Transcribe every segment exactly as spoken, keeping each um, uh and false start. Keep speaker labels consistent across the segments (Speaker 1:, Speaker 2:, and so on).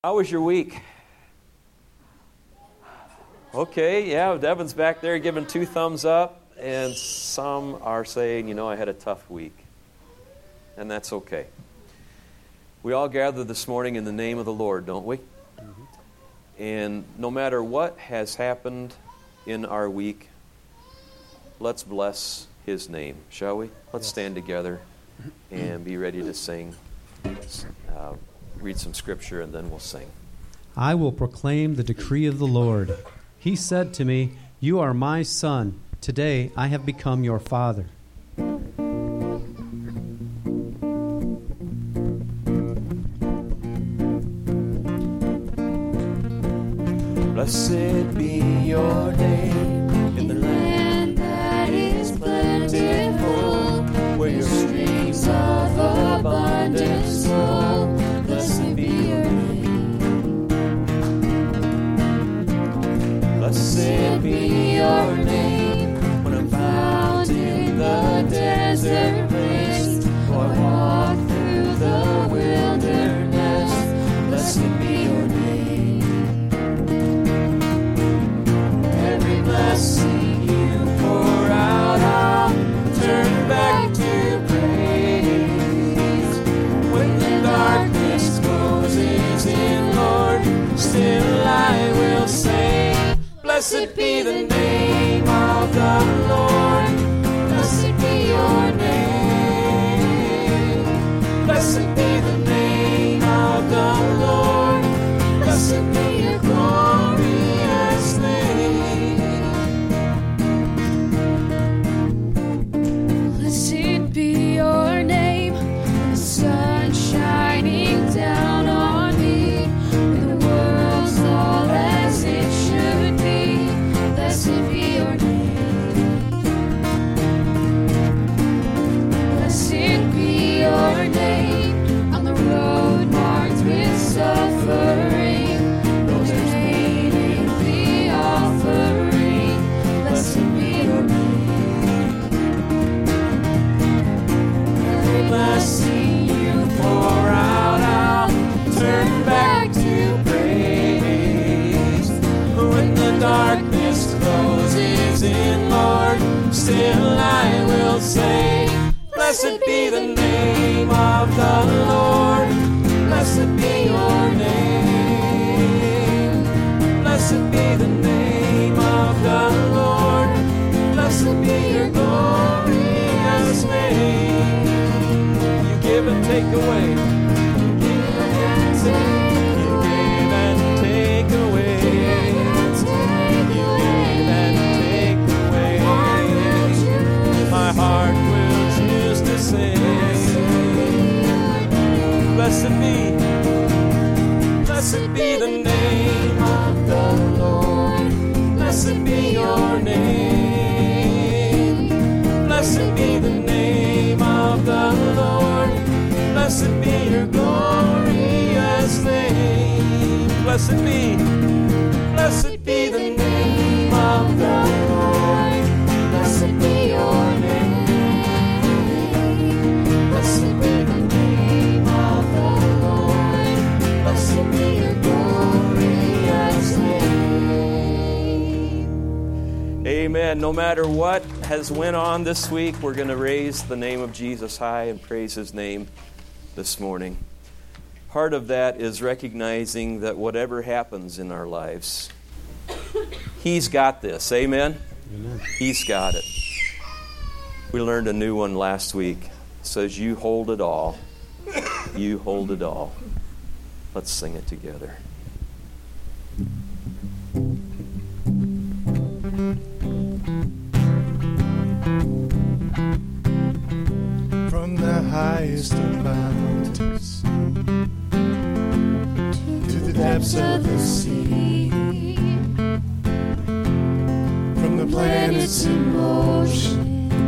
Speaker 1: How was your week? Okay, yeah, Devin's back there giving two thumbs up, and some are saying, you know, I had a tough week. And that's okay. We all gather this morning in the name of the Lord, don't we? Mm-hmm. And no matter what has happened in our week, let's bless His name, shall we? Let's yes. stand together and be ready to sing. Uh, read some scripture, and then we'll sing.
Speaker 2: I will proclaim the decree of the Lord. He said to me, "You are my son. Today I have become your father."
Speaker 3: Blessed be your name in the land that is plentiful, where your streams of abundance flow. Blessed be your name. Blessed be your name when I'm found in the desert place, or walk through the wilderness. Blessed be your name. Every blessing you pour out, I'll turn back to praise. When the darkness closes in, Lord, still I will say, blessed be the name of the Lord. Blessed be your name. Blessed be the name of the Lord. Blessed be your glorious name. Blessed be your name, the sun shining down on me, when the world's all as it should be. Blessed be your name. Blessed be your name, on the road marked with suffering, those remaining the offering. Blessed be your name. Every blessing you pour out, I'll turn back to praise. When the darkness closes in, Lord, still I will say, blessed be the name of the Lord. Blessed be your name. Blessed be the name of the Lord. Blessed be your glorious name. You give and take away. You give and take. You give and take away. You give and take away. My heart will choose to sing. Blessed be, blessed be the name of the Lord. Blessed be your name. Blessed be the name of the Lord. Blessed be your glorious name. Blessed be, blessed be the name of the Lord. Blessed be your name. Blessed be the name of the Lord. Blessed be your glorious name.
Speaker 1: Amen. No matter what has went on this week, we're going to raise the name of Jesus high and praise His name this morning. Part of that is recognizing that whatever happens in our lives, He's got this. Amen?
Speaker 2: Amen.
Speaker 1: He's got it. We learned a new one last week. It says, you hold it all. You hold it all. Let's sing it together.
Speaker 3: From the highest of mountains to the depths of the sea, from the planets in motion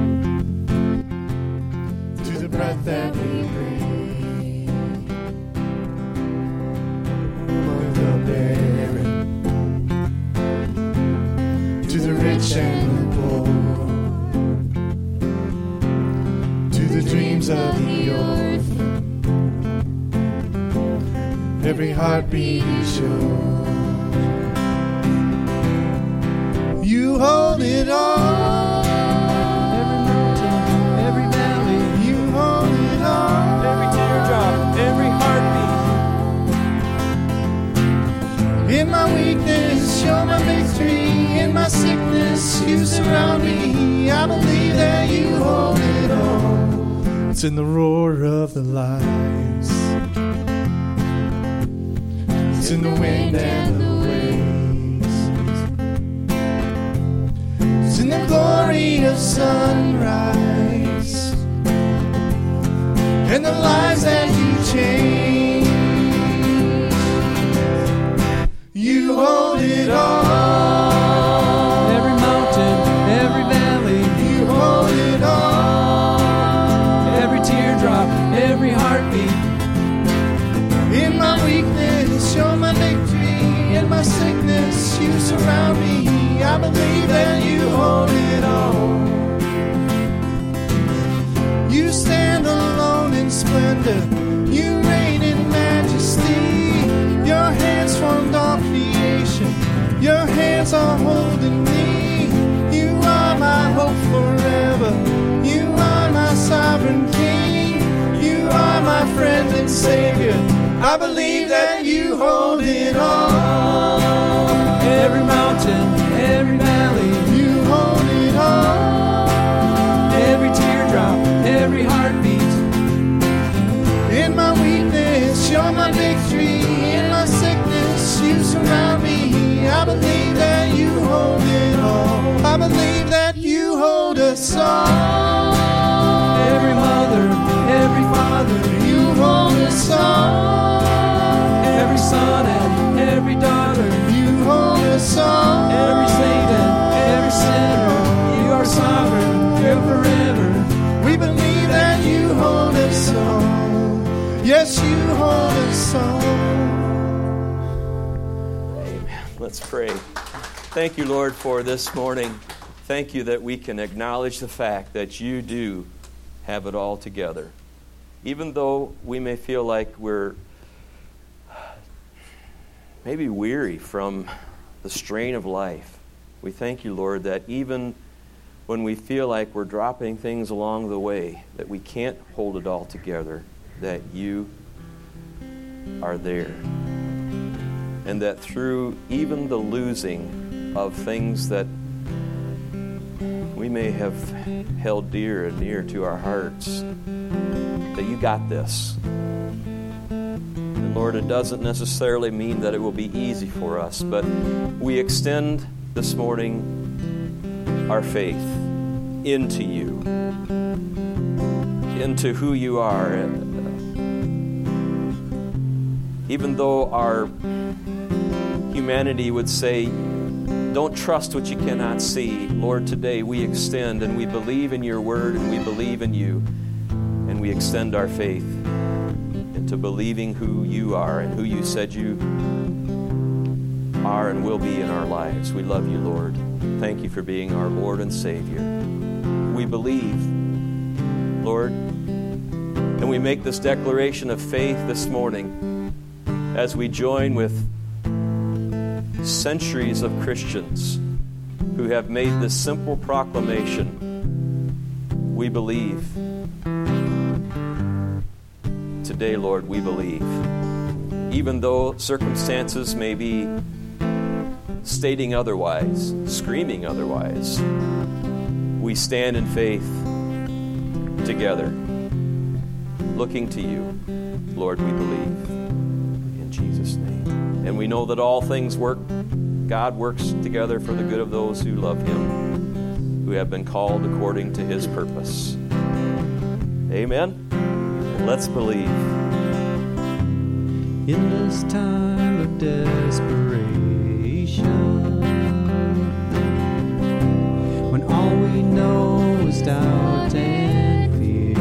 Speaker 3: to the breath that we breathe, among the barren to the rich and the poor, to the dreams of the orphan, every
Speaker 4: heartbeat is yours. You hold it all.
Speaker 3: Every mountain, every valley,
Speaker 4: You hold it all.
Speaker 3: every teardrop, every heartbeat.
Speaker 4: In my weakness, you're my victory. In my sickness, you surround me. I believe that you hold it all. It's in the roar of the lions. It's in the wind and the waves. It's in the glory of sunrise and the lives that you change. You hold it all.
Speaker 3: Every mountain, every valley,
Speaker 4: You hold it all.
Speaker 3: every teardrop, every heartbeat.
Speaker 4: In my weakness, you're my victory. In my sickness, you surround me. I believe that you hold it all. You stand alone in splendor. You reign in majesty. Your hands formed all creation. Your hands are holding me. You are my hope forever. You are my sovereign king. You are my friend and savior. I believe that you hold it all.
Speaker 3: Every mountain, every valley,
Speaker 4: You hold it all.
Speaker 3: every teardrop, every heartbeat.
Speaker 4: In my weakness, you're my victory. In my sickness, you surround me. I believe that you hold it all. I believe that you hold us all.
Speaker 3: Every mother, every father,
Speaker 4: You hold us all.
Speaker 3: every son and every daughter,
Speaker 4: You hold us all.
Speaker 3: every saint and every sinner. You are sovereign, you're forever.
Speaker 4: We believe that you hold us all. Yes, you hold us all.
Speaker 1: Amen. Let's pray. Thank you, Lord, for this morning. Thank you that we can acknowledge the fact that you do have it all together. Even though we may feel like we're maybe weary from the strain of life, we thank you, Lord, that even when we feel like we're dropping things along the way, that we can't hold it all together, that you are there. And that through even the losing of things that we may have held dear and near to our hearts, that you got this. And Lord, it doesn't necessarily mean that it will be easy for us, but we extend this morning our faith into you, into who you are. Even though our humanity would say, don't trust what you cannot see, Lord, today we extend and we believe in your word and we believe in you, and we extend our faith into believing who you are and who you said you are and will be in our lives. We love you, Lord. Thank you for being our Lord and Savior. We believe, Lord, and we make this declaration of faith this morning as we join with centuries of Christians who have made this simple proclamation. We believe. Today, Lord, we believe. Even though circumstances may be stating otherwise, screaming otherwise, we stand in faith together, looking to you. Lord, we believe. In Jesus' name. And we know that all things work, God works together for the good of those who love him, who have been called according to his purpose. Amen. Let's believe.
Speaker 2: In this time of desperation, when all we know is doubt and fear,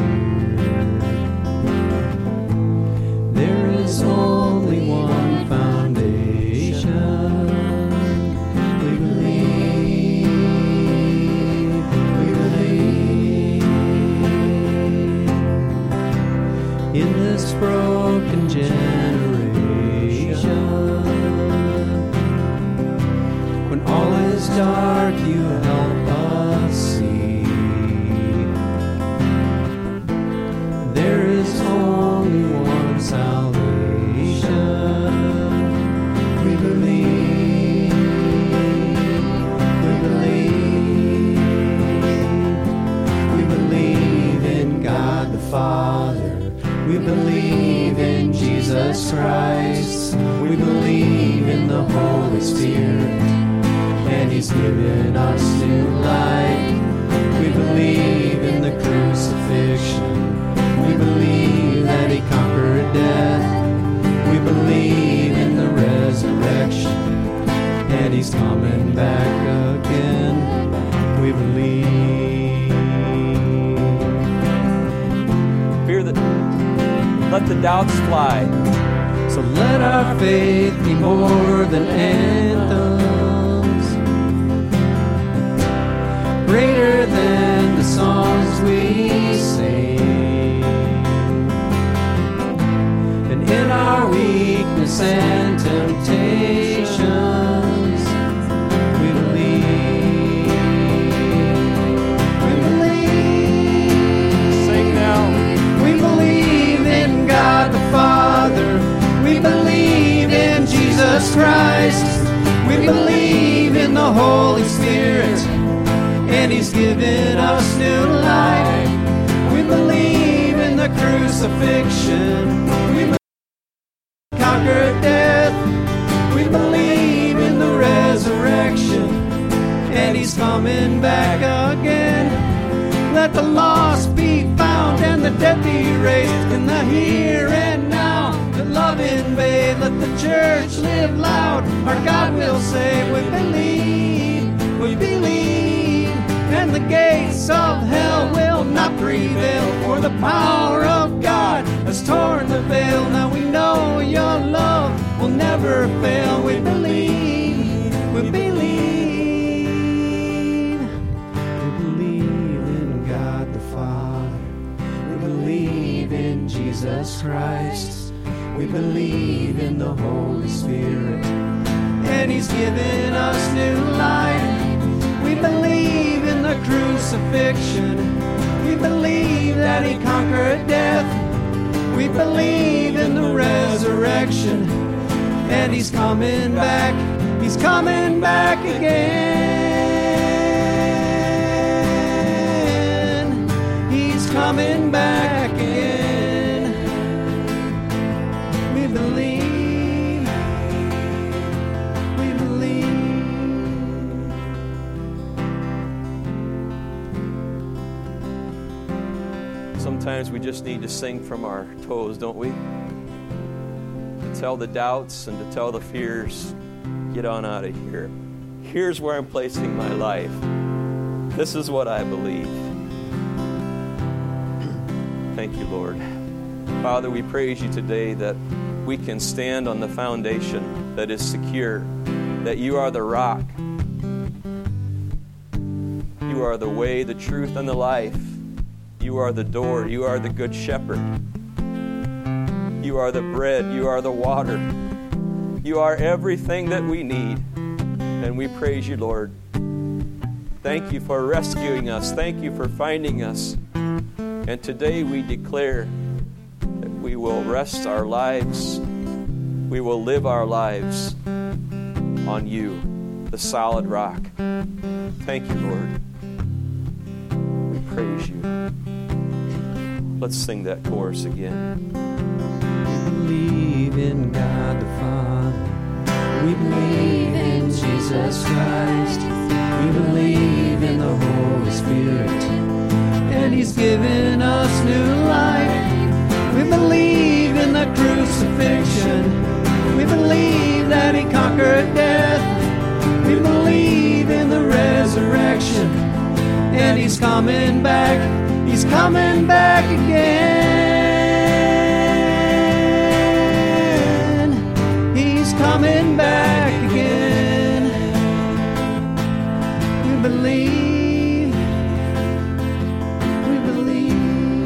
Speaker 2: there is only one foundation. We believe, we believe. In this broken generation, dark you help us see. There is only one salvation. We believe, we believe, we believe in God the Father. We believe in Jesus Christ. We believe in the Holy Spirit, and He's given us new life. We believe in the crucifixion. We believe that He conquered death. We believe in the resurrection, and He's coming back again. We believe.
Speaker 1: Fear that, let the doubts fly.
Speaker 2: So let our faith be more than anthems, greater than the songs we sing. And in our weakness and temptations, we believe. We believe.
Speaker 1: Sing now.
Speaker 2: We believe in God the Father. We believe in Jesus Christ. We believe in the Holy Spirit, and He's given us new life. We believe in the crucifixion. We believe He conquered death. We believe in the resurrection, and He's coming back again. Let the lost be found and the dead be raised in the here and now. The love invade. Let the church live loud. Our God will say, we believe, we believe. And the gates of hell will not prevail, for the power of God has torn the veil. Now we know your love will never fail. We believe, we believe. We believe in God the Father. We believe in Jesus Christ. We believe in the Holy Spirit, and He's given us new life. We believe in the crucifixion. We believe that He conquered death. We believe in the resurrection, and He's coming back. He's coming back again. He's coming back again. We believe. We believe.
Speaker 1: Sometimes we just need to sing from our toes, don't we? To tell the doubts and to tell the fears, get on out of here. Here's where I'm placing my life. This is what I believe. Thank you, Lord. Father, we praise you today that we can stand on the foundation that is secure, that you are the rock. You are the way, the truth, and the life. You are the door. You are the good shepherd. You are the bread. You are the water. You are everything that we need. And we praise you, Lord. Thank you for rescuing us. Thank you for finding us. And today we declare that we will rest our lives. We will live our lives on you, the solid rock. Thank you, Lord. We praise you. Let's sing that chorus again.
Speaker 2: We believe in God the Father. We believe in Jesus Christ. We believe in the Holy Spirit, and He's given us new life. We believe in the crucifixion. We believe that He conquered death. We believe in the resurrection, and He's coming back. He's coming back again. He's coming back again. We believe. We believe.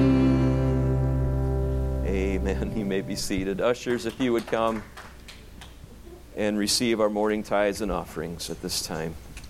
Speaker 1: Amen. You may be seated. Ushers, if you would come and receive our morning tithes and offerings at this time.